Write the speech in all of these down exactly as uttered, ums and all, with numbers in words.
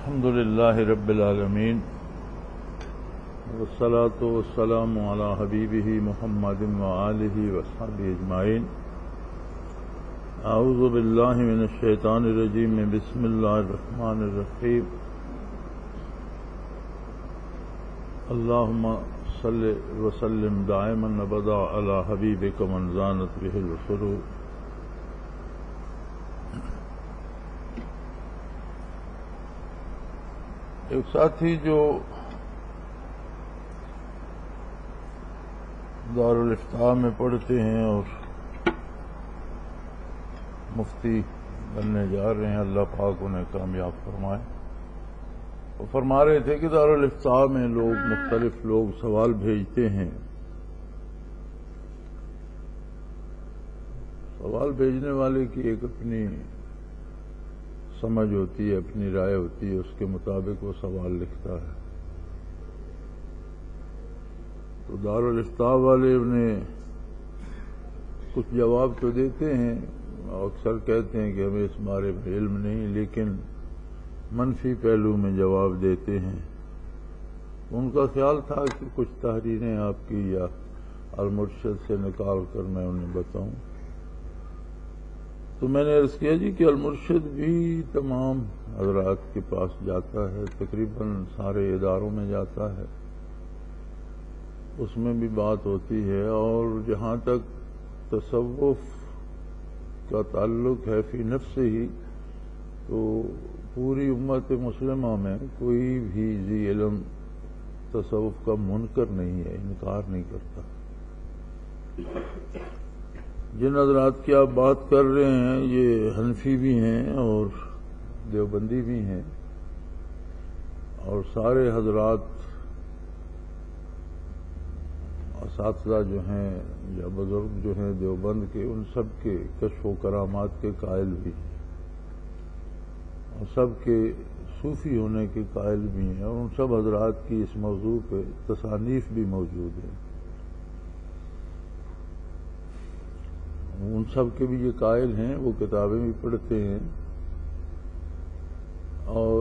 الحمد للہ رب العالمین والصلاة والسلام علی حبیبہ محمد وآلہ وصحبہ اجمعین. اعوذ باللہ من الشیطان الرجیم بسم اللہ الرحمن الرحیم. اللہم صل وسلم دائما ابدا علی حبیبک من زانت بہ الفروع. ایک ساتھی جو دارالافتاء میں پڑھتے ہیں اور مفتی بننے جا رہے ہیں، اللہ پاک انہیں کامیاب فرمائے، وہ فرما رہے تھے کہ دارالافتاء میں لوگ مختلف لوگ سوال بھیجتے ہیں. سوال بھیجنے والے کی ایک اپنی سمجھ ہوتی ہے، اپنی رائے ہوتی ہے، اس کے مطابق وہ سوال لکھتا ہے. تو دارالافتاء والے انہیں کچھ جواب تو دیتے ہیں، اکثر کہتے ہیں کہ ہمیں اس بارے میں علم نہیں، لیکن منفی پہلو میں جواب دیتے ہیں. ان کا خیال تھا کہ کچھ تحریریں آپ کی یا المرشد سے نکال کر میں انہیں بتاؤں. تو میں نے عرض کیا جی کہ المرشد بھی تمام حضرات کے پاس جاتا ہے، تقریباً سارے اداروں میں جاتا ہے، اس میں بھی بات ہوتی ہے. اور جہاں تک تصوف کا تعلق ہے فی نفس ہی، تو پوری امت مسلمہ میں کوئی بھی ذی علم تصوف کا منکر نہیں ہے، انکار نہیں کرتا. جن حضرات کی آپ بات کر رہے ہیں یہ حنفی بھی ہیں اور دیوبندی بھی ہیں، اور سارے حضرات اساتذہ جو ہیں یا بزرگ جو ہیں دیوبند کے، ان سب کے کشف و کرامات کے قائل بھی ہیں، اور سب کے صوفی ہونے کے قائل بھی ہیں، اور ان سب حضرات کی اس موضوع پہ تصانیف بھی موجود ہیں. ان سب کے بھی یہ قائل ہیں، وہ کتابیں بھی پڑھتے ہیں. اور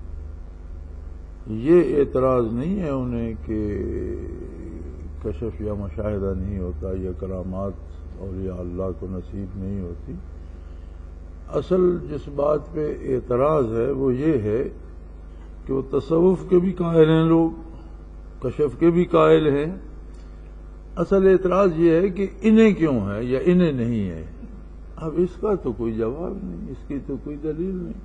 یہ اعتراض نہیں ہے انہیں کہ کشف یا مشاہدہ نہیں ہوتا یا کرامات اولیاء اللہ کو نصیب نہیں ہوتی. اصل جس بات پہ اعتراض ہے وہ یہ ہے کہ وہ تصوف کے بھی قائل ہیں، لوگ کشف کے بھی قائل ہیں. اصل اعتراض یہ ہے کہ انہیں کیوں ہے یا انہیں نہیں ہے. اب اس کا تو کوئی جواب نہیں، اس کی تو کوئی دلیل نہیں.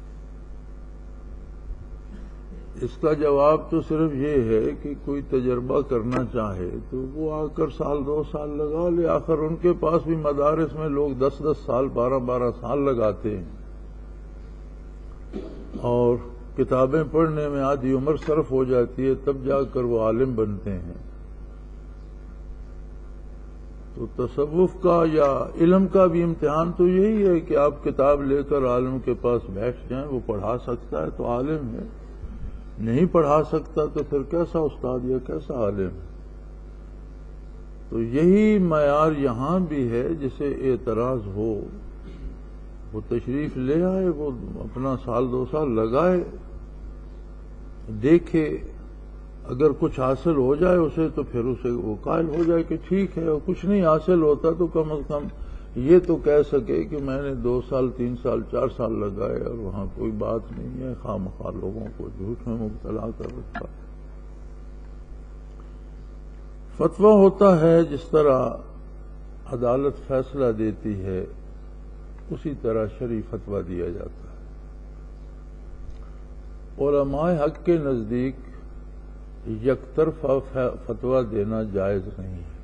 اس کا جواب تو صرف یہ ہے کہ کوئی تجربہ کرنا چاہے تو وہ آ کر سال دو سال لگا لے. آخر ان کے پاس بھی مدارس میں لوگ دس دس سال بارہ بارہ سال لگاتے ہیں، اور کتابیں پڑھنے میں آدھی عمر صرف ہو جاتی ہے، تب جا کر وہ عالم بنتے ہیں. تو تصوف کا یا علم کا بھی امتحان تو یہی ہے کہ آپ کتاب لے کر عالم کے پاس بیٹھ جائیں. وہ پڑھا سکتا ہے تو عالم ہے، نہیں پڑھا سکتا تو پھر کیسا استاد یا کیسا عالم. تو یہی معیار یہاں بھی ہے. جسے اعتراض ہو وہ تشریف لے آئے، وہ اپنا سال دو سال لگائے، دیکھے. اگر کچھ حاصل ہو جائے اسے تو پھر اسے وہ قائل ہو جائے کہ ٹھیک ہے. اور کچھ نہیں حاصل ہوتا تو کم از کم یہ تو کہہ سکے کہ میں نے دو سال تین سال چار سال لگائے اور وہاں کوئی بات نہیں ہے، خواہ مخواہ لوگوں کو جھوٹ میں مبتلا کر رکھا. فتویٰ ہوتا ہے جس طرح عدالت فیصلہ دیتی ہے اسی طرح شرعی فتویٰ دیا جاتا ہے. علماء حق کے نزدیک یک طرفہ فتویٰ دینا جائز نہیں ہے.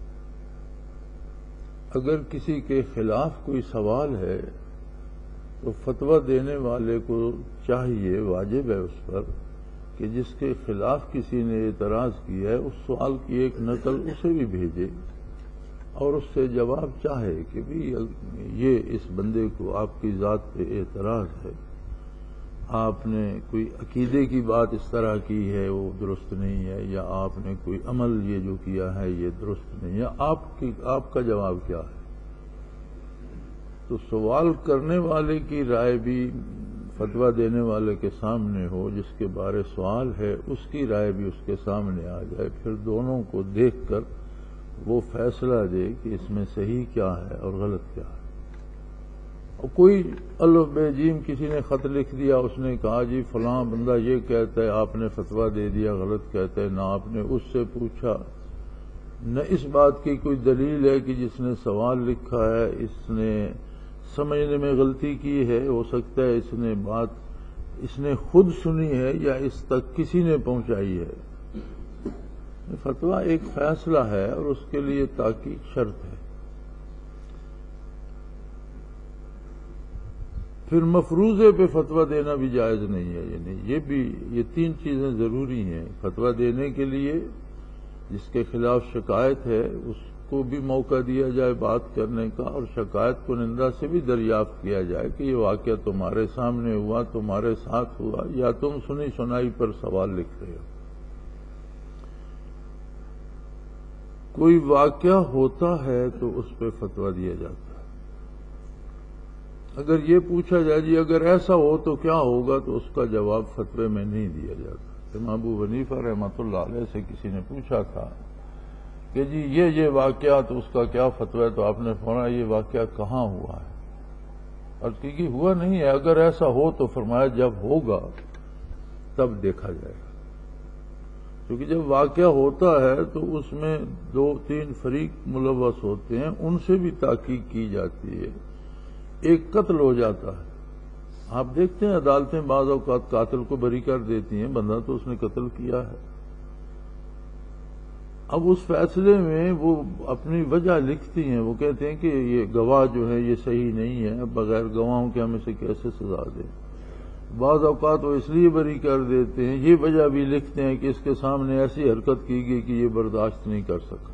اگر کسی کے خلاف کوئی سوال ہے تو فتویٰ دینے والے کو چاہیے، واجب ہے اس پر، کہ جس کے خلاف کسی نے اعتراض کیا ہے اس سوال کی ایک نقل اسے بھی بھیجے اور اس سے جواب چاہے کہ بھی یہ اس بندے کو آپ کی ذات پہ اعتراض ہے، آپ نے کوئی عقیدے کی بات اس طرح کی ہے وہ درست نہیں ہے، یا آپ نے کوئی عمل یہ جو کیا ہے یہ درست نہیں ہے، آپ کی آپ کا جواب کیا ہے. تو سوال کرنے والے کی رائے بھی فتویٰ دینے والے کے سامنے ہو، جس کے بارے سوال ہے اس کی رائے بھی اس کے سامنے آ جائے، پھر دونوں کو دیکھ کر وہ فیصلہ دے کہ اس میں صحیح کیا ہے اور غلط کیا ہے۔ اور کوئی الف بے جیم کسی نے خط لکھ دیا، اس نے کہا جی فلاں بندہ یہ کہتا ہے، آپ نے فتویٰ دے دیا غلط کہتا ہے، نہ آپ نے اس سے پوچھا، نہ اس بات کی کوئی دلیل ہے کہ جس نے سوال لکھا ہے اس نے سمجھنے میں غلطی کی ہے، ہو سکتا ہے اس نے بات اس نے خود سنی ہے یا اس تک کسی نے پہنچائی ہے۔ فتویٰ ایک فیصلہ ہے اور اس کے لیے تحقیق شرط ہے۔ پھر مفروضے پہ فتویٰ دینا بھی جائز نہیں ہے، یعنی یہ بھی یہ تین چیزیں ضروری ہیں فتویٰ دینے کے لیے۔ جس کے خلاف شکایت ہے اس کو بھی موقع دیا جائے بات کرنے کا، اور شکایت کنندہ سے بھی دریافت کیا جائے کہ یہ واقعہ تمہارے سامنے ہوا، تمہارے ساتھ ہوا، یا تم سنی سنائی پر سوال لکھ رہے ہو۔ کوئی واقعہ ہوتا ہے تو اس پہ فتویٰ دیا جاتا ہے۔ اگر یہ پوچھا جائے جی اگر ایسا ہو تو کیا ہوگا، تو اس کا جواب فتوے میں نہیں دیا جاتا۔ امام ابو حنیفہ رحمۃ اللہ علیہ سے کسی نے پوچھا تھا کہ جی یہ یہ واقعہ تو اس کا کیا فتویٰ ہے، تو آپ نے فرمایا یہ واقعہ کہاں ہوا ہے؟ عرض کی کہ ہوا نہیں ہے، اگر ایسا ہو تو فرمایا جب ہوگا تب دیکھا جائے گا، کیونکہ جب واقعہ ہوتا ہے تو اس میں دو تین فریق ملوث ہوتے ہیں، ان سے بھی تحقیق کی جاتی ہے، ایک قتل ہو جاتا ہے۔ آپ دیکھتے ہیں عدالتیں بعض اوقات قاتل کو بری کر دیتی ہیں، بندہ تو اس نے قتل کیا ہے۔ اب اس فیصلے میں وہ اپنی وجہ لکھتی ہیں، وہ کہتے ہیں کہ یہ گواہ جو ہے یہ صحیح نہیں ہے، بغیر گواہوں کے ہم اسے کیسے سزا دیں۔ بعض اوقات وہ اس لیے بری کر دیتے ہیں، یہ وجہ بھی لکھتے ہیں کہ اس کے سامنے ایسی حرکت کی گئی کہ یہ برداشت نہیں کر سکا،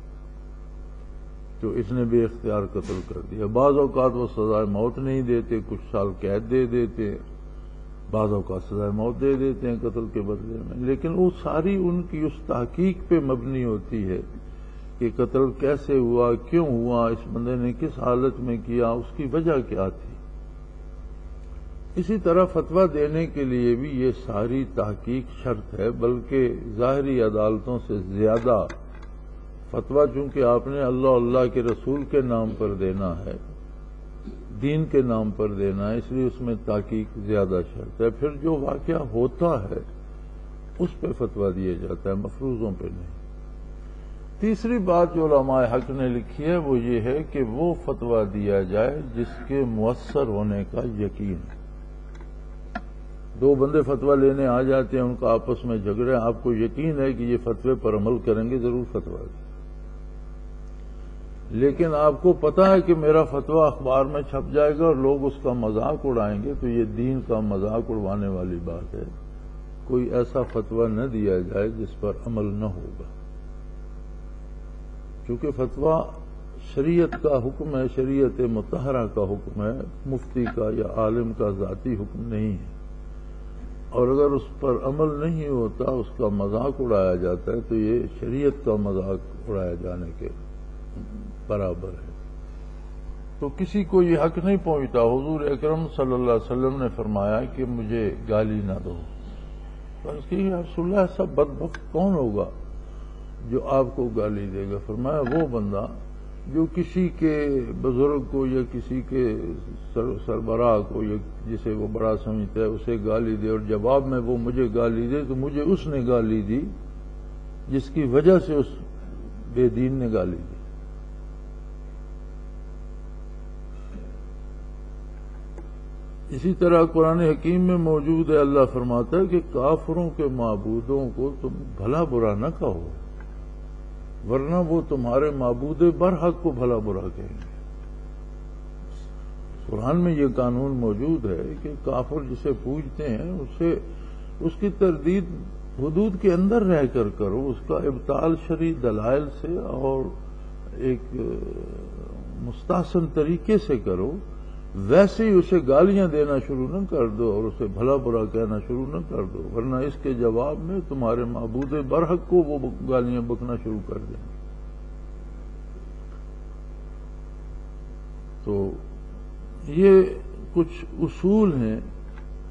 تو اس نے بے اختیار قتل کر دیا۔ بعض اوقات وہ سزائے موت نہیں دیتے، کچھ سال قید دے دیتے ہیں، بعض اوقات سزائے موت دے دیتے ہیں قتل کے بدلے میں، لیکن وہ ساری ان کی اس تحقیق پہ مبنی ہوتی ہے کہ قتل کیسے ہوا، کیوں ہوا، اس بندے نے کس حالت میں کیا، اس کی وجہ کیا تھی۔ اسی طرح فتویٰ دینے کے لیے بھی یہ ساری تحقیق شرط ہے، بلکہ ظاہری عدالتوں سے زیادہ فتویٰ چونکہ آپ نے اللہ اللہ کے رسول کے نام پر دینا ہے، دین کے نام پر دینا ہے، اس لیے اس میں تحقیق زیادہ شرط ہے۔ پھر جو واقعہ ہوتا ہے اس پہ فتویٰ دیا جاتا ہے، مفروضوں پہ نہیں۔ تیسری بات جو علماء حق نے لکھی ہے وہ یہ ہے کہ وہ فتویٰ دیا جائے جس کے مؤثر ہونے کا یقین ہے۔ دو بندے فتویٰ لینے آ جاتے ہیں، ان کا آپس میں جھگڑے، آپ کو یقین ہے کہ یہ فتوے پر عمل کریں گے، ضرور فتویٰ دیں۔ لیکن آپ کو پتہ ہے کہ میرا فتویٰ اخبار میں چھپ جائے گا اور لوگ اس کا مذاق اڑائیں گے، تو یہ دین کا مذاق اڑوانے والی بات ہے۔ کوئی ایسا فتویٰ نہ دیا جائے جس پر عمل نہ ہوگا، کیونکہ فتویٰ شریعت کا حکم ہے، شریعت مطہرہ کا حکم ہے، مفتی کا یا عالم کا ذاتی حکم نہیں ہے، اور اگر اس پر عمل نہیں ہوتا، اس کا مذاق اڑایا جاتا ہے، تو یہ شریعت کا مذاق اڑایا جانے کے برابر ہے۔ تو کسی کو یہ حق نہیں پہنچتا۔ حضور اکرم صلی اللہ علیہ وسلم نے فرمایا کہ مجھے گالی نہ دو۔ بس کہ یا رسول اللہ ایسا بدبخت کون ہوگا جو آپ کو گالی دے گا؟ فرمایا وہ بندہ جو کسی کے بزرگ کو یا کسی کے سربراہ کو یا جسے وہ بڑا سمجھتا ہے اسے گالی دے، اور جواب میں وہ مجھے گالی دے، تو مجھے اس نے گالی دی جس کی وجہ سے اس بے دین نے گالی دی۔ اسی طرح قرآن حکیم میں موجود ہے، اللہ فرماتا ہے کہ کافروں کے معبودوں کو تم بھلا برا نہ کہو، ورنہ وہ تمہارے معبود برحق کو بھلا برا کہیں گے۔ قرآن میں یہ قانون موجود ہے کہ کافر جسے پوجتے ہیں اسے اس کی تردید حدود کے اندر رہ کر کرو، اس کا ابطال شرعی دلائل سے اور ایک مستحسن طریقے سے کرو، ویسے ہی اسے گالیاں دینا شروع نہ کر دو اور اسے بھلا برا کہنا شروع نہ کر دو، ورنہ اس کے جواب میں تمہارے معبود برحق کو وہ گالیاں بکنا شروع کر دیں گے۔ تو یہ کچھ اصول ہیں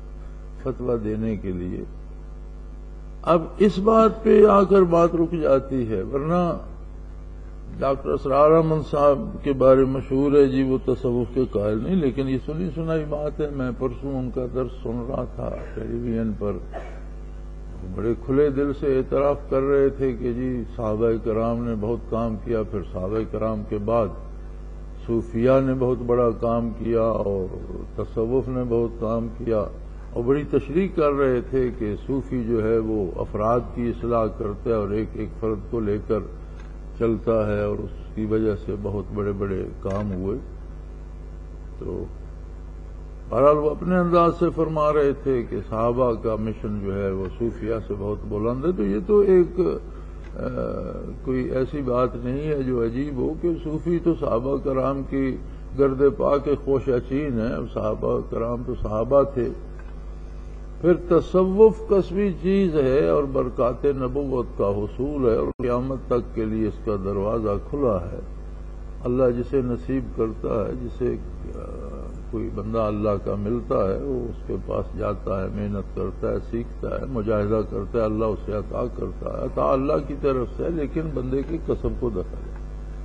فتویٰ دینے کے لیے. اب اس بات پہ آ کر بات رک جاتی ہے، ورنہ ڈاکٹر اسرار احمد صاحب کے بارے مشہور ہے جی وہ تصوف کے قائل نہیں، لیکن یہ سنی سنائی بات ہے. میں پرسوں ان کا درس سن رہا تھا ٹیلی ویژن پر، بڑے کھلے دل سے اعتراف کر رہے تھے کہ جی صحابہ کرام نے بہت کام کیا، پھر صحابہ کرام کے بعد صوفیاء نے بہت بڑا کام کیا اور تصوف نے بہت کام کیا، اور بڑی تشریح کر رہے تھے کہ صوفی جو ہے وہ افراد کی اصلاح کرتا ہے اور ایک ایک فرد کو لے کر چلتا ہے اور اس کی وجہ سے بہت بڑے بڑے کام ہوئے. تو بہرحال وہ اپنے انداز سے فرما رہے تھے کہ صحابہ کا مشن جو ہے وہ صوفیاء سے بہت بلند ہے. تو یہ تو ایک آ, کوئی ایسی بات نہیں ہے جو عجیب ہو کہ صوفی تو صحابہ کرام کی گرد پا کے خوش اچین ہے. صحابہ کرام تو صحابہ تھے. پھر تصوف کسبی چیز ہے اور برکات نبوت کا حصول ہے اور قیامت تک کے لیے اس کا دروازہ کھلا ہے. اللہ جسے نصیب کرتا ہے، جسے کوئی بندہ اللہ کا ملتا ہے، وہ اس کے پاس جاتا ہے، محنت کرتا ہے، سیکھتا ہے، مجاہدہ کرتا ہے، اللہ اسے عطا کرتا ہے. عطا اللہ کی طرف سے، لیکن بندے کے کسب کو دخل ہے.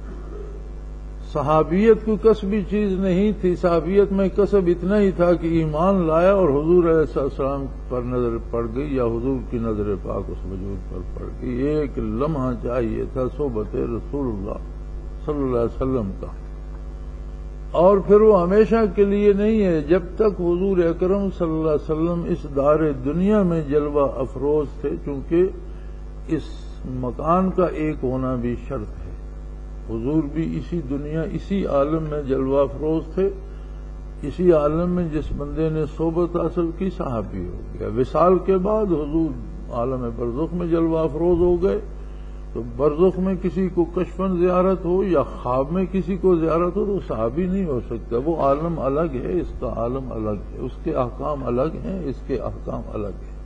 صحابیت کوئی کسبی چیز نہیں تھی. صحابیت میں کسب اتنا ہی تھا کہ ایمان لایا اور حضور علیہ السلام پر نظر پڑ گئی یا حضور کی نظر پاک اس وجود پر پڑ گئی. ایک لمحہ چاہیے تھا صحبت رسول اللہ صلی اللہ علیہ وسلم کا، اور پھر وہ ہمیشہ کے لیے نہیں ہے. جب تک حضور اکرم صلی اللہ علیہ وسلم اس دار دنیا میں جلوہ افروز تھے، چونکہ اس مکان کا ایک ہونا بھی شرط ہے. حضور بھی اسی دنیا، اسی عالم میں جلوہ افروز تھے. اسی عالم میں جس بندے نے صحبت حاصل کی صحابی ہو گیا. وصال کے بعد حضور عالم برزخ میں جلوہ افروز ہو گئے. تو برزخ میں کسی کو کشفن زیارت ہو یا خواب میں کسی کو زیارت ہو تو صحابی نہیں ہو سکتا. وہ عالم الگ ہے، اس کا عالم الگ ہے. اس کے احکام الگ ہیں، اس کے احکام الگ ہیں.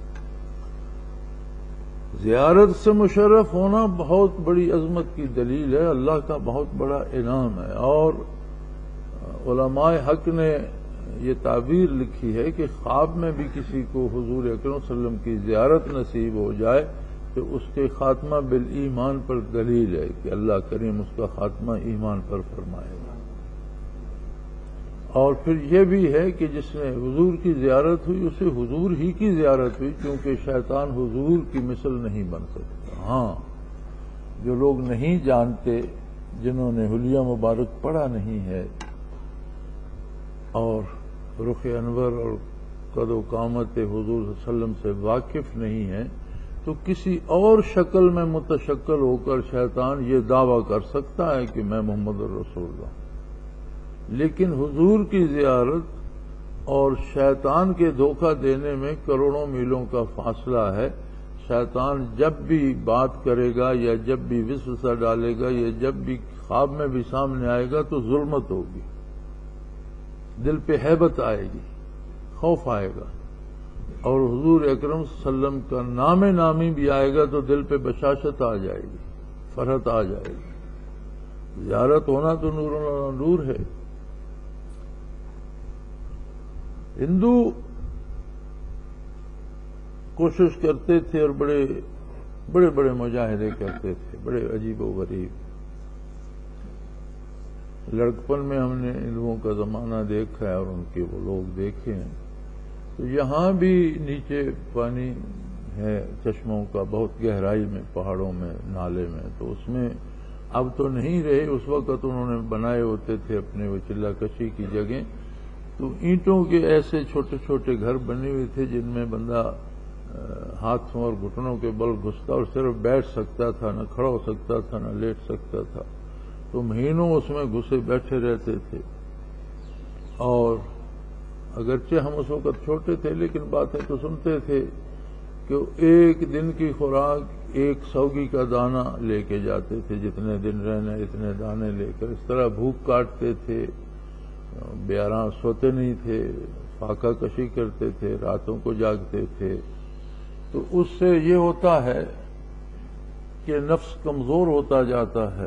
زیارت سے مشرف ہونا بہت بڑی عظمت کی دلیل ہے، اللہ کا بہت بڑا انعام ہے. اور علماء حق نے یہ تعبیر لکھی ہے کہ خواب میں بھی کسی کو حضور اکرم صلی اللہ علیہ وسلم کی زیارت نصیب ہو جائے تو اس کے خاتمہ بالایمان پر دلیل ہے کہ اللہ کریم اس کا خاتمہ ایمان پر فرمائے گا. اور پھر یہ بھی ہے کہ جس نے حضور کی زیارت ہوئی اسے حضور ہی کی زیارت ہوئی، کیونکہ شیطان حضور کی مثل نہیں بن سکتا. ہاں، جو لوگ نہیں جانتے، جنہوں نے حلیہ مبارک پڑھا نہیں ہے اور رخ انور اور قد و قامت حضور صلی اللہ علیہ وسلم سے واقف نہیں ہیں، تو کسی اور شکل میں متشکل ہو کر شیطان یہ دعویٰ کر سکتا ہے کہ میں محمد الرسول اللہ. لیکن حضور کی زیارت اور شیطان کے دھوکہ دینے میں کروڑوں میلوں کا فاصلہ ہے. شیطان جب بھی بات کرے گا یا جب بھی وسوسہ ڈالے گا یا جب بھی خواب میں بھی سامنے آئے گا تو ظلمت ہوگی، دل پہ ہیبت آئے گی، خوف آئے گا. اور حضور اکرم صلی اللہ علیہ وسلم کا نام نامی بھی آئے گا تو دل پہ بشاشت آ جائے گی، فرحت آ جائے گی. زیارت ہونا تو نور اللہ نور ہے. ہندو کوشش کرتے تھے اور بڑے بڑے بڑے مجاہدے کرتے تھے، بڑے عجیب و غریب. لڑکپن میں ہم نے ہندوؤں کا زمانہ دیکھا ہے اور ان کے وہ لوگ دیکھے ہیں. تو یہاں بھی نیچے پانی ہے چشموں کا، بہت گہرائی میں، پہاڑوں میں، نالے میں. تو اس میں اب تو نہیں رہے، اس وقت انہوں نے بنائے ہوتے تھے اپنے وہ چلہ کشی کی جگہ. تو اینٹوں کے ایسے چھوٹے چھوٹے گھر بنے ہوئے تھے جن میں بندہ ہاتھوں اور گھٹنوں کے بل گھستا اور صرف بیٹھ سکتا تھا، نہ کھڑا ہو سکتا تھا، نہ لیٹ سکتا تھا. تو مہینوں اس میں گھسے بیٹھے رہتے تھے. اور اگرچہ ہم اس وقت چھوٹے تھے لیکن باتیں تو سنتے تھے کہ ایک دن کی خوراک ایک سوگی کا دانہ لے کے جاتے تھے، جتنے دن رہنے اتنے دانے لے کر. اس طرح بھوک کاٹتے تھے، بے آرام سوتے نہیں تھے، فاقہ کشی کرتے تھے، راتوں کو جاگتے تھے. تو اس سے یہ ہوتا ہے کہ نفس کمزور ہوتا جاتا ہے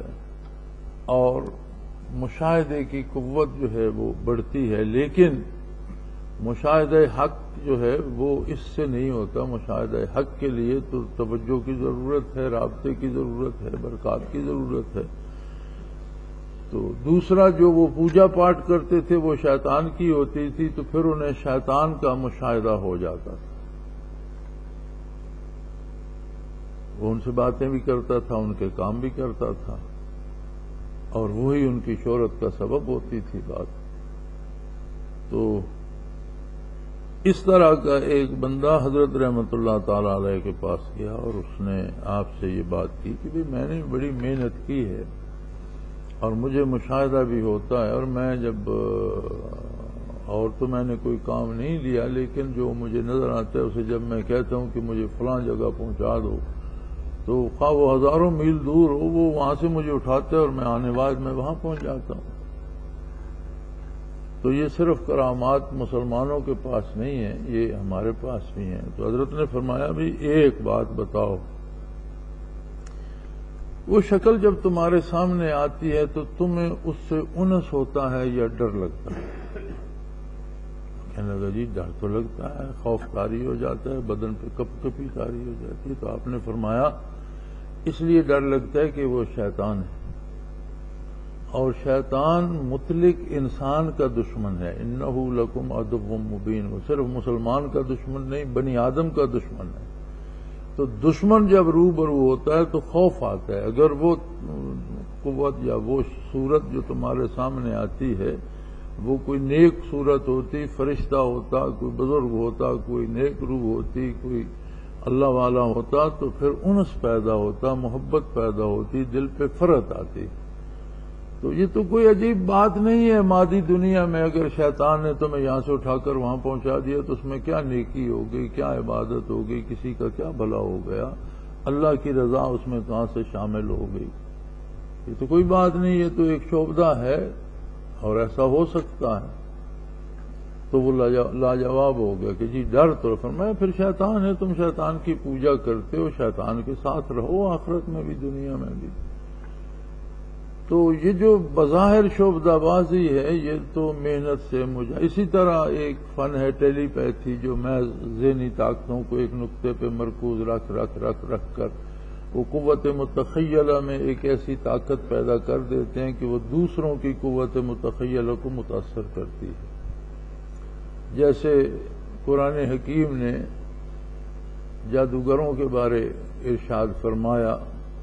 اور مشاہدے کی قوت جو ہے وہ بڑھتی ہے. لیکن مشاہدہ حق جو ہے وہ اس سے نہیں ہوتا. مشاہدہ حق کے لیے تو توجہ کی ضرورت ہے، رابطے کی ضرورت ہے، برکات کی ضرورت ہے. تو دوسرا جو وہ پوجا پاٹ کرتے تھے وہ شیطان کی ہوتی تھی، تو پھر انہیں شیطان کا مشاہدہ ہو جاتا تھا. وہ ان سے باتیں بھی کرتا تھا، ان کے کام بھی کرتا تھا، اور وہی ان کی شہرت کا سبب ہوتی تھی بات. تو اس طرح کا ایک بندہ حضرت رحمت اللہ تعالی علیہ کے پاس گیا اور اس نے آپ سے یہ بات کی کہ میں نے بڑی محنت کی ہے اور مجھے مشاہدہ بھی ہوتا ہے، اور میں جب اور تو میں نے کوئی کام نہیں لیا، لیکن جو مجھے نظر آتا ہے اسے جب میں کہتا ہوں کہ مجھے فلاں جگہ پہنچا دو، تو خواہ وہ ہزاروں میل دور ہو، وہ وہاں سے مجھے اٹھاتا ہے اور میں آنے بعد میں وہاں پہنچ جاتا ہوں. تو یہ صرف کرامات مسلمانوں کے پاس نہیں ہے، یہ ہمارے پاس بھی ہیں. تو حضرت نے فرمایا بھی ایک بات بتاؤ، وہ شکل جب تمہارے سامنے آتی ہے تو تمہیں اس سے انس ہوتا ہے یا ڈر لگتا ہے؟ کہنے لگا جی ڈر تو لگتا ہے، خوف طاری ہو جاتا ہے، بدن پہ کپ کپی طاری ہو جاتی ہے. تو آپ نے فرمایا اس لیے ڈر لگتا ہے کہ وہ شیطان ہے، اور شیطان مطلق انسان کا دشمن ہے. انہ لکم عدو مبین، وہ صرف مسلمان کا دشمن نہیں، بنی آدم کا دشمن ہے. تو دشمن جب روبرو ہوتا ہے تو خوف آتا ہے. اگر وہ قوت یا وہ صورت جو تمہارے سامنے آتی ہے وہ کوئی نیک صورت ہوتی، فرشتہ ہوتا، کوئی بزرگ ہوتا، کوئی نیک روح ہوتی، کوئی اللہ والا ہوتا، تو پھر انس پیدا ہوتا، محبت پیدا ہوتی، دل پہ فرحت آتی. تو یہ تو کوئی عجیب بات نہیں ہے. مادی دنیا میں اگر شیطان نے تمہیں یہاں سے اٹھا کر وہاں پہنچا دیا تو اس میں کیا نیکی ہو گئی، کیا عبادت ہو گئی، کسی کا کیا بھلا ہو گیا، اللہ کی رضا اس میں کہاں سے شامل ہو گئی. یہ تو کوئی بات نہیں، یہ تو ایک شعبدہ ہے اور ایسا ہو سکتا ہے. تو وہ لاجواب ہو گیا کہ جی ڈر تو. فرمایا پھر شیطان ہے، تم شیطان کی پوجا کرتے ہو، شیطان کے ساتھ رہو آخرت میں بھی دنیا میں بھی. تو یہ جو بظاہر شعبدہ بازی ہے یہ تو محنت سے مجھے. اسی طرح ایک فن ہے ٹیلی پیتھی، جو میں ذہنی طاقتوں کو ایک نقطے پہ مرکوز رکھ رکھ رکھ رکھ کر وہ قوت متخیلہ میں ایک ایسی طاقت پیدا کر دیتے ہیں کہ وہ دوسروں کی قوت متخیلہ کو متاثر کرتی ہے. جیسے قرآن حکیم نے جادوگروں کے بارے ارشاد فرمایا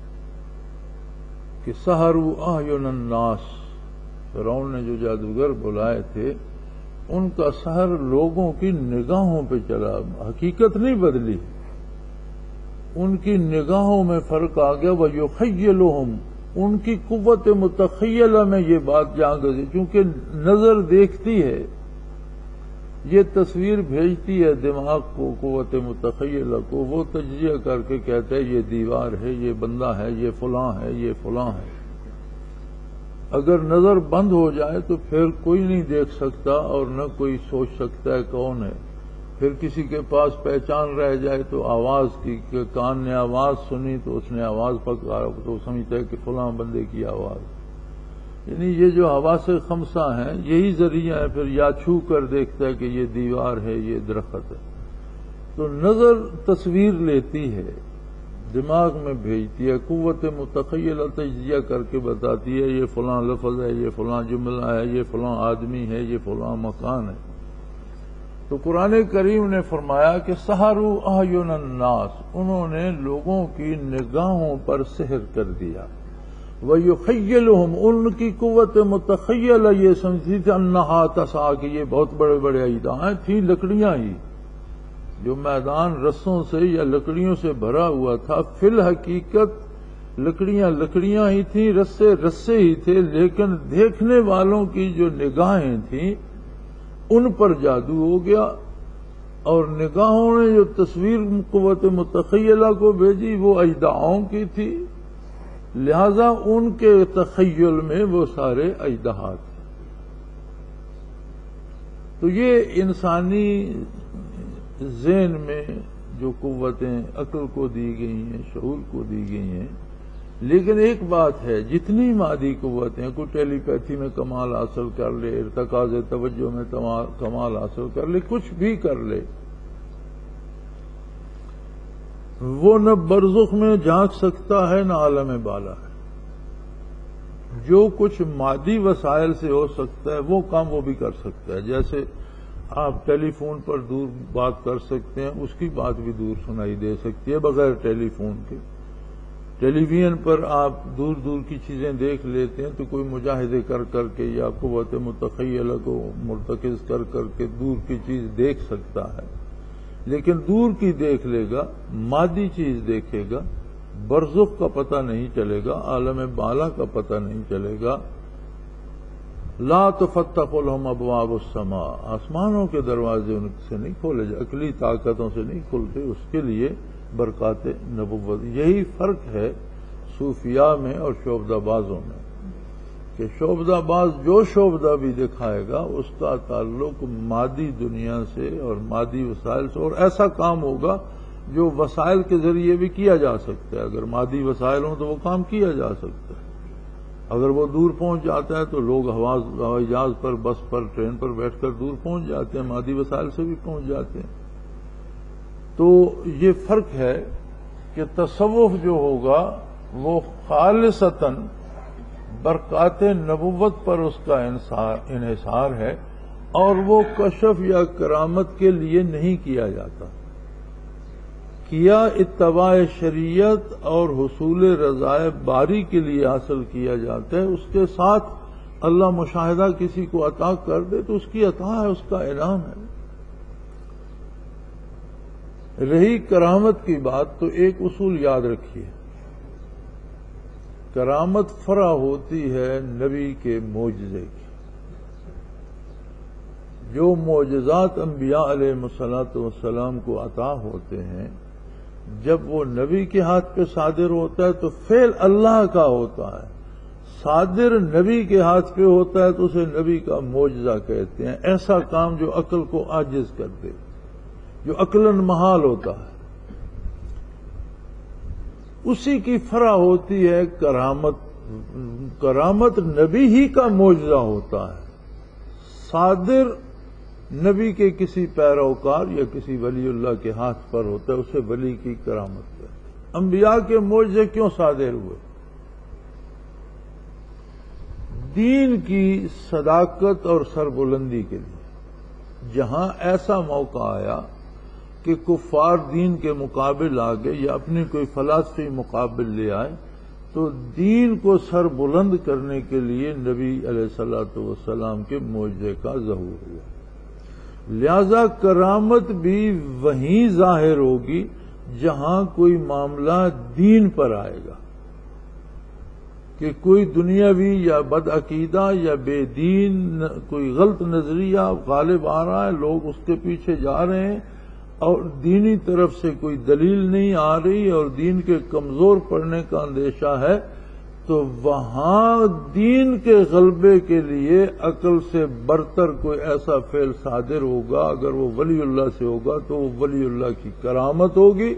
کہ سحروا اعین الناس، فرعون نے جو جادوگر بلائے تھے ان کا سحر لوگوں کی نگاہوں پہ چلا، حقیقت نہیں بدلی، ان کی نگاہوں میں فرق آ گیا. وَيُخَيِّلُهُمْ، ان کی قوت متخیلہ میں یہ بات جا گزری، چونکہ نظر دیکھتی ہے، یہ تصویر بھیجتی ہے دماغ کو، قوت متخیلہ کو، وہ تجزیہ کر کے کہتا ہے یہ دیوار ہے، یہ بندہ ہے، یہ فلاں ہے، یہ فلاں ہے. اگر نظر بند ہو جائے تو پھر کوئی نہیں دیکھ سکتا اور نہ کوئی سوچ سکتا ہے کون ہے. پھر کسی کے پاس پہچان رہ جائے تو آواز کی، کہ کان نے آواز سنی تو اس نے آواز پکارا تو سمجھتا ہے کہ فلاں بندے کی آواز. یعنی یہ جو حواس خمسہ ہیں یہی ذریعہ ہے. پھر یا چھو کر دیکھتا ہے کہ یہ دیوار ہے، یہ درخت ہے. تو نظر تصویر لیتی ہے، دماغ میں بھیجتی ہے، قوت متخیلہ تجزیہ کر کے بتاتی ہے یہ فلاں لفظ ہے، یہ فلاں جملہ ہے، یہ فلاں آدمی ہے، یہ فلاں مکان ہے. تو قرآن کریم نے فرمایا کہ سحروا اعین الناس، انہوں نے لوگوں کی نگاہوں پر سحر کر دیا. وَيُخَيِّلُهُمْ، ان کی قوت متخیلہ یہ سمجھتی تھی انہا تسعیٰ، کہ یہ بہت بڑے بڑے اژدہائیں تھیں، لکڑیاں ہی، جو میدان رسوں سے یا لکڑیوں سے بھرا ہوا تھا. فی الحقیقت لکڑیاں لکڑیاں ہی تھیں، رسے رسے ہی تھے، لیکن دیکھنے والوں کی جو نگاہیں تھیں ان پر جادو ہو گیا، اور نگاہوں نے جو تصویر قوت متخیلہ کو بھیجی وہ اژدہاؤں کی تھی، لہذا ان کے تخیل میں وہ سارے اژدہا تھے. تو یہ انسانی ذہن میں جو قوتیں عقل کو دی گئی ہیں، شعور کو دی گئی ہیں، لیکن ایک بات ہے، جتنی مادی قوتیں، کوئی ٹیلی پیتھی میں کمال حاصل کر لے، ارتکاز توجہ میں کمال حاصل کر لے، کچھ بھی کر لے، وہ نہ برزخ میں جھانک سکتا ہے نہ عالم بالا ہے۔ جو کچھ مادی وسائل سے ہو سکتا ہے وہ کام وہ بھی کر سکتا ہے۔ جیسے آپ ٹیلی فون پر دور بات کر سکتے ہیں، اس کی بات بھی دور سنائی دے سکتی ہے بغیر ٹیلی فون کے۔ ٹیلی ویژن پر آپ دور دور کی چیزیں دیکھ لیتے ہیں تو کوئی مجاہدے کر کر کے یا قوت متخیلہ کو مرتکز کر کر کے دور کی چیز دیکھ سکتا ہے، لیکن دور کی دیکھ لے گا، مادی چیز دیکھے گا، برزخ کا پتہ نہیں چلے گا، عالم بالا کا پتہ نہیں چلے گا۔ لا تفتح لهم ابواب السماء، آسمانوں کے دروازے ان سے نہیں کھولے جائے، عقلی طاقتوں سے نہیں کھلتے، اس کے لیے برکات نبوت۔ یہی فرق ہے صوفیاء میں اور شعبدہ بازوں میں، کہ شعبدہ باز جو شعبدہ بھی دکھائے گا اس کا تعلق مادی دنیا سے اور مادی وسائل سے، اور ایسا کام ہوگا جو وسائل کے ذریعے بھی کیا جا سکتا ہے۔ اگر مادی وسائل ہوں تو وہ کام کیا جا سکتا ہے۔ اگر وہ دور پہنچ جاتا ہے تو لوگ ہوائی جہاز پر، بس پر، ٹرین پر بیٹھ کر دور پہنچ جاتے ہیں، مادی وسائل سے بھی پہنچ جاتے ہیں۔ تو یہ فرق ہے کہ تصوف جو ہوگا وہ خالصتاً برکات نبوت پر اس کا انحصار ہے، اور وہ کشف یا کرامت کے لیے نہیں کیا جاتا، کیا اتباع شریعت اور حصول رضائے باری کے لیے حاصل کیا جاتا ہے۔ اس کے ساتھ اللہ مشاہدہ کسی کو عطا کر دے تو اس کی عطا ہے، اس کا انعام ہے۔ رہی کرامت کی بات تو ایک اصول یاد رکھیے، کرامت فرع ہوتی ہے نبی کے معجزے کی۔ جو معجزات انبیاء علیہ الصلوۃ والسلام کو عطا ہوتے ہیں، جب وہ نبی کے ہاتھ پہ صادر ہوتا ہے تو فعل اللہ کا ہوتا ہے، صادر نبی کے ہاتھ پہ ہوتا ہے تو اسے نبی کا معجزہ کہتے ہیں۔ ایسا کام جو عقل کو عاجز کر دے، جو عقلاً محال ہوتا ہے، اسی کی فرع ہوتی ہے کرامت۔ کرامت نبی ہی کا معجزہ ہوتا ہے، صادر نبی کے کسی پیروکار یا کسی ولی اللہ کے ہاتھ پر ہوتا ہے، اسے ولی کی کرامت کہتے ہیں۔ انبیاء کے معجزے کیوں صادر ہوئے؟ دین کی صداقت اور سربلندی کے لیے۔ جہاں ایسا موقع آیا کہ کفار دین کے مقابل آ گئے یا اپنی کوئی فلسفی مقابل لے آئے، تو دین کو سر بلند کرنے کے لیے نبی علیہ الصلوۃ والسلام کے معجزے کا ظہور ہوا۔ لہذا کرامت بھی وہیں ظاہر ہوگی جہاں کوئی معاملہ دین پر آئے گا، کہ کوئی دنیاوی یا بدعقیدہ یا بے دین کوئی غلط نظریہ غالب آ رہا ہے، لوگ اس کے پیچھے جا رہے ہیں، اور دینی طرف سے کوئی دلیل نہیں آ رہی اور دین کے کمزور پڑنے کا اندیشہ ہے، تو وہاں دین کے غلبے کے لیے عقل سے برتر کوئی ایسا فعل صادر ہوگا، اگر وہ ولی اللہ سے ہوگا تو وہ ولی اللہ کی کرامت ہوگی،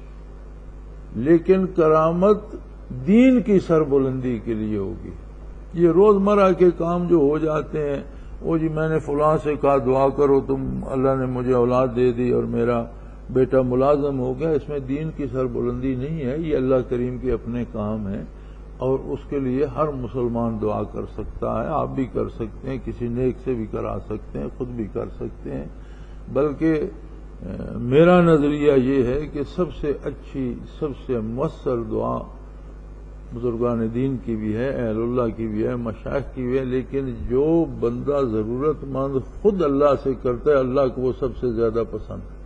لیکن کرامت دین کی سربلندی کے لیے ہوگی۔ یہ روزمرہ کے کام جو ہو جاتے ہیں، وہ جی میں نے فلاں سے کہا دعا کرو، تم اللہ نے مجھے اولاد دے دی اور میرا بیٹا ملازم ہو گیا، اس میں دین کی سربلندی نہیں ہے، یہ اللہ کریم کے اپنے کام ہیں، اور اس کے لیے ہر مسلمان دعا کر سکتا ہے۔ آپ بھی کر سکتے ہیں، کسی نیک سے بھی کرا سکتے ہیں، خود بھی کر سکتے ہیں۔ بلکہ میرا نظریہ یہ ہے کہ سب سے اچھی، سب سے مؤثر دعا بزرگان دین کی بھی ہے، اہل اللہ کی بھی ہے، مشائخ کی بھی ہے، لیکن جو بندہ ضرورت مند خود اللہ سے کرتا ہے، اللہ کو وہ سب سے زیادہ پسند ہے۔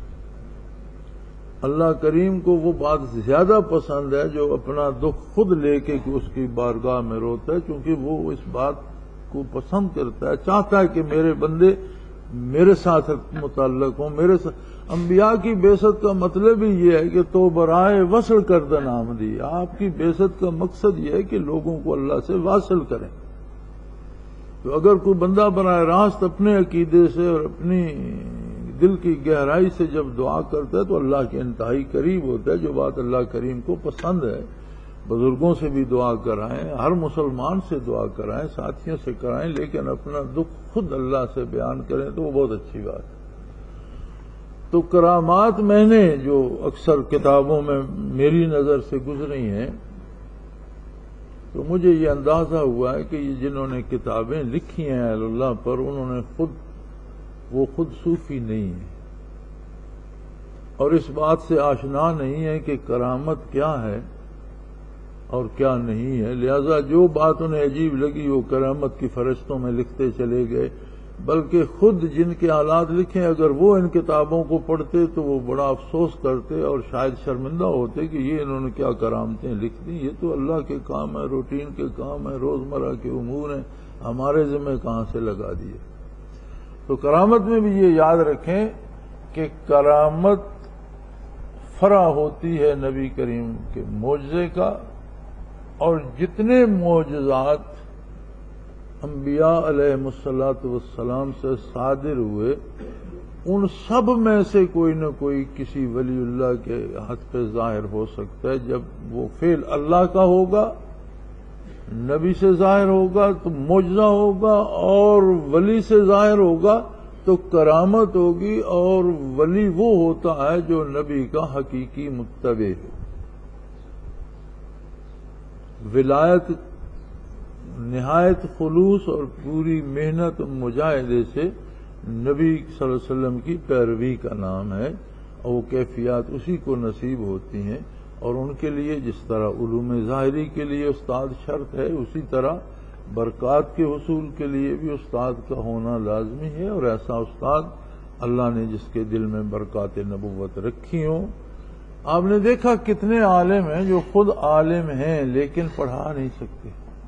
اللہ کریم کو وہ بات زیادہ پسند ہے جو اپنا دکھ خود لے کے کہ اس کی بارگاہ میں روتا ہے، کیونکہ وہ اس بات کو پسند کرتا ہے، چاہتا ہے کہ میرے بندے میرے ساتھ متعلق ہوں، میرے ساتھ۔ انبیاء کی بعثت کا مطلب ہی یہ ہے کہ تو برائے وصل کردن آمدی، آپ کی بعثت کا مقصد یہ ہے کہ لوگوں کو اللہ سے واصل کریں۔ تو اگر کوئی بندہ براہ راست اپنے عقیدے سے اور اپنی دل کی گہرائی سے جب دعا کرتا ہے تو اللہ کے انتہائی قریب ہوتا ہے، جو بات اللہ کریم کو پسند ہے۔ بزرگوں سے بھی دعا کرائیں، ہر مسلمان سے دعا کرائیں، ساتھیوں سے کرائیں، لیکن اپنا دکھ خود اللہ سے بیان کریں تو وہ بہت اچھی بات ہے۔ تو کرامات میں نے جو اکثر کتابوں میں میری نظر سے گزری ہیں، تو مجھے یہ اندازہ ہوا ہے کہ یہ جنہوں نے کتابیں لکھی ہیں اہل اللہ پر، انہوں نے خود وہ خود صوفی نہیں ہیں اور اس بات سے آشنا نہیں ہے کہ کرامت کیا ہے اور کیا نہیں ہے، لہذا جو بات انہیں عجیب لگی وہ کرامت کی فہرستوں میں لکھتے چلے گئے، بلکہ خود جن کے حالات لکھے اگر وہ ان کتابوں کو پڑھتے تو وہ بڑا افسوس کرتے اور شاید شرمندہ ہوتے کہ یہ انہوں نے کیا کرامتیں لکھ دی، یہ تو اللہ کے کام ہے، روٹین کے کام ہے، روزمرہ کے امور ہیں، ہمارے ذمہ کہاں سے لگا دیے۔ تو کرامت میں بھی یہ یاد رکھیں کہ کرامت فرع ہوتی ہے نبی کریم کے معجزے کا، اور جتنے معجزات انبیاء علیہ الصلوۃ والسلام سے صادر ہوئے ان سب میں سے کوئی نہ کوئی کسی ولی اللہ کے ہاتھ پہ ظاہر ہو سکتا ہے۔ جب وہ فعل اللہ کا ہوگا، نبی سے ظاہر ہوگا تو معجزہ ہوگا، اور ولی سے ظاہر ہوگا تو کرامت ہوگی، اور ولی وہ ہوتا ہے جو نبی کا حقیقی متبع ہے۔ ولایت نہایت خلوص اور پوری محنت مجاہدے سے نبی صلی اللہ علیہ وسلم کی پیروی کا نام ہے، اور وہ کیفیات اسی کو نصیب ہوتی ہیں، اور ان کے لیے جس طرح علوم ظاہری کے لیے استاد شرط ہے، اسی طرح برکات کے حصول کے لیے بھی استاد کا ہونا لازمی ہے، اور ایسا استاد اللہ نے جس کے دل میں برکات نبوت رکھی ہوں۔ آپ نے دیکھا کتنے عالم ہیں جو خود عالم ہیں لیکن پڑھا نہیں سکتے،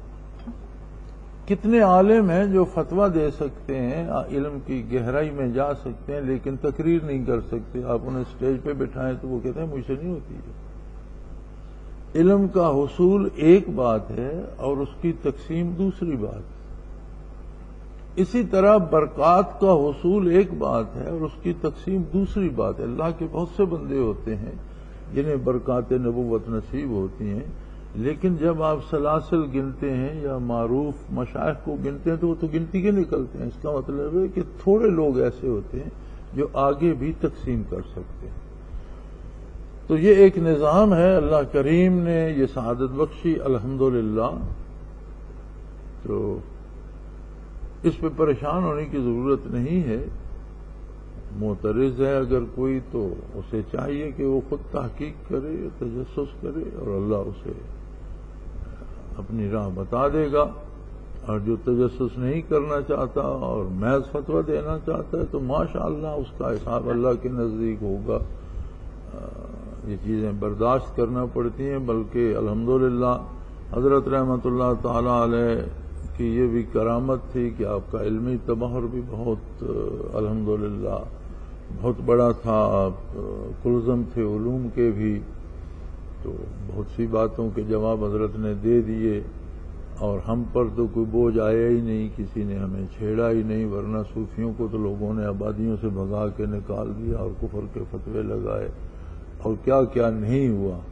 کتنے عالم ہیں جو فتویٰ دے سکتے ہیں، علم کی گہرائی میں جا سکتے ہیں لیکن تقریر نہیں کر سکتے، آپ انہیں اسٹیج پہ بٹھائیں تو وہ کہتے ہیں مجھ سے نہیں ہوتی ہے۔ علم کا حصول ایک بات ہے اور اس کی تقسیم دوسری بات ہے، اسی طرح برکات کا حصول ایک بات ہے اور اس کی تقسیم دوسری بات ہے۔ اللہ کے بہت سے بندے ہوتے ہیں جنہیں برکات نبوت نصیب ہوتی ہیں، لیکن جب آپ سلاسل گنتے ہیں یا معروف مشائخ کو گنتے ہیں تو وہ تو گنتی کے نکلتے ہیں، اس کا مطلب ہے کہ تھوڑے لوگ ایسے ہوتے ہیں جو آگے بھی تقسیم کر سکتے ہیں۔ تو یہ ایک نظام ہے، اللہ کریم نے یہ سعادت بخشی الحمدللہ، تو اس پہ پریشان ہونے کی ضرورت نہیں ہے۔ معترض ہے اگر کوئی تو اسے چاہیے کہ وہ خود تحقیق کرے، تجسس کرے، اور اللہ اسے اپنی راہ بتا دے گا، اور جو تجسس نہیں کرنا چاہتا اور محض فتویٰ دینا چاہتا ہے تو ماشاءاللہ اس کا حساب اللہ کے نزدیک ہوگا۔ یہ چیزیں برداشت کرنا پڑتی ہیں، بلکہ الحمدللہ حضرت رحمت اللہ تعالی علیہ کی یہ بھی کرامت تھی کہ آپ کا علمی تبحر بھی بہت الحمدللہ بہت بڑا تھا، آپ کلزم تھے علوم کے بھی، تو بہت سی باتوں کے جواب حضرت نے دے دیے، اور ہم پر تو کوئی بوجھ آیا ہی نہیں، کسی نے ہمیں چھیڑا ہی نہیں، ورنہ صوفیوں کو تو لوگوں نے آبادیوں سے بھگا کے نکال دیا اور کفر کے فتوے لگائے اور کیا کیا نہیں ہوا۔